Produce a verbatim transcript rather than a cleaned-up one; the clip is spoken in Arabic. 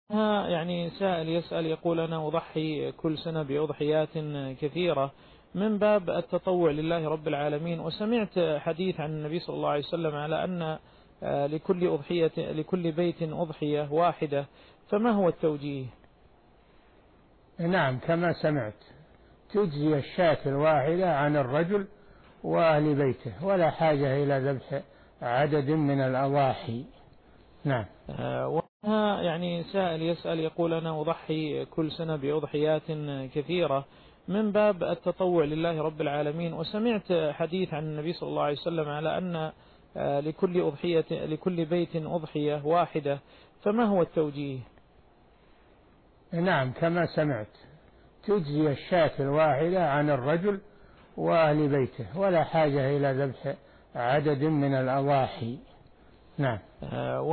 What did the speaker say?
ها يعني سائل يسأل يقول أنا أضحي كل سنة بأضحيات كثيرة من باب التطوع لله رب العالمين، وسمعت حديث عن النبي صلى الله عليه وسلم على أن آه، لكل أضحية لكل بيت أضحية واحدة، فما هو التوجيه؟ نعم، كما سمعت، تجزي الشاة الواحدة عن الرجل وأهل بيته، ولا حاجة إلى ذبح عدد من الأضاحي. نعم. آه، وها يعني سائل يسأل يقول أنا أضحي كل سنة بأضحيات كثيرة من باب التطوع لله رب العالمين، وسمعت حديث عن النبي صلى الله عليه وسلم على أن آه، لكل أضحية لكل بيت أضحية واحدة، فما هو التوجيه؟ نعم، كما سمعت، تجزي الشاة الواحدة عن الرجل وأهل بيته، ولا حاجة إلى ذبح عدد من الأضاحي. نعم. آه،